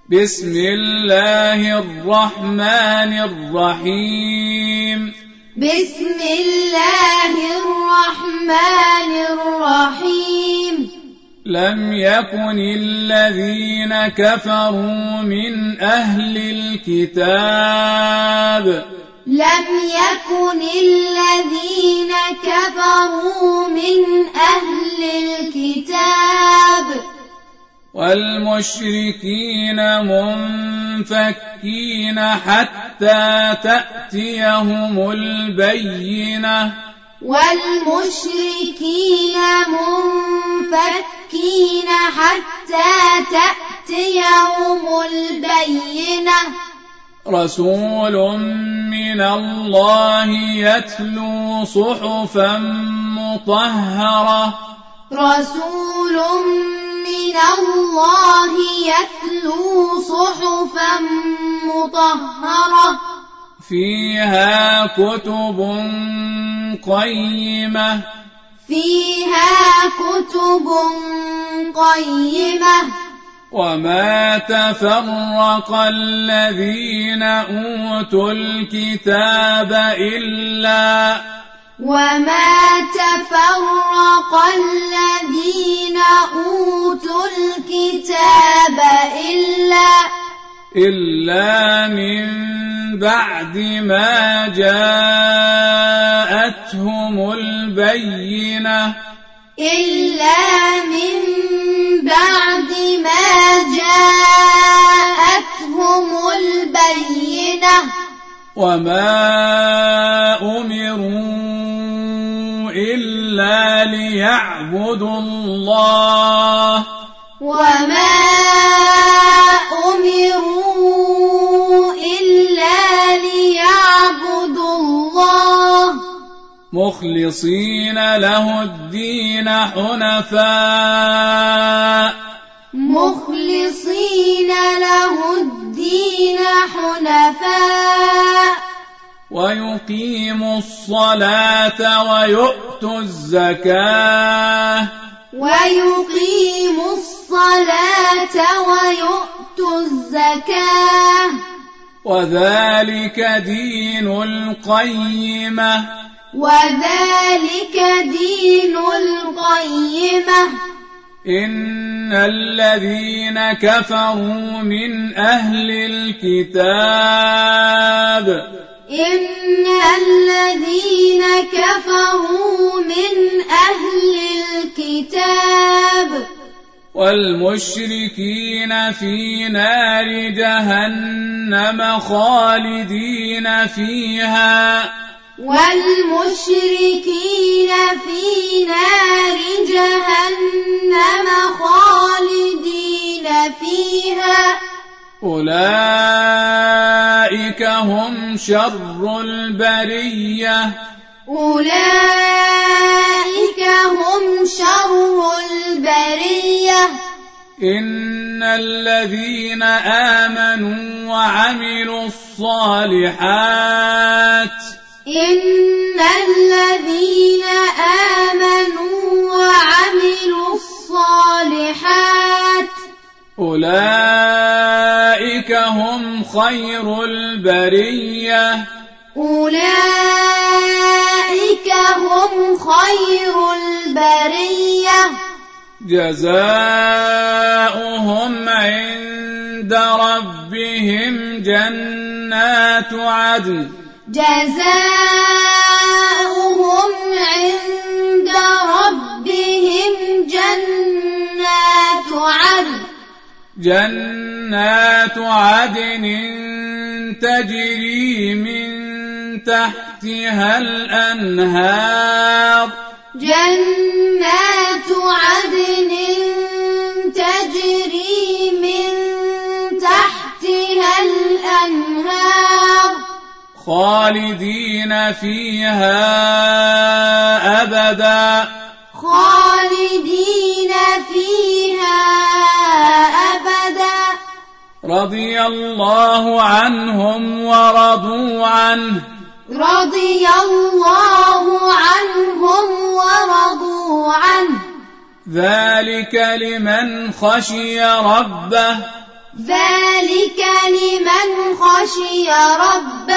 بسم الله الرحمن الرحيم بسم الله الرحمن الرحيم لم يكن الذين كفروا من أهل الكتاب والمشركين منفكين حتى تأتيهم البينة رسول من الله يتلو صحفا مطهرة فيها كتب قيمة وما تفرق الذين أوتوا الكتاب إلا من بعد ما جاءتهم البينة وما أمروا إلا ليعبدوا الله مخلصين له الدين حنفاء ويقيموا الصلاة ويؤتوا الزكاة وذلك دين القيمة إن الذين كفروا من أهل الكتاب والمشركين في نار جهنم خالدين فيها أولئك هم شر البرية إن الذين آمنوا وعملوا الصالحات أولئك هم خير البرية جزاؤهم عند ربهم جنات عدن تجري من تحتها الأنهار خالدين فيها أبدا رضي الله عنهم ورضوا عنه ذلك لمن خشي ربه ذلك لمن خشي ربه.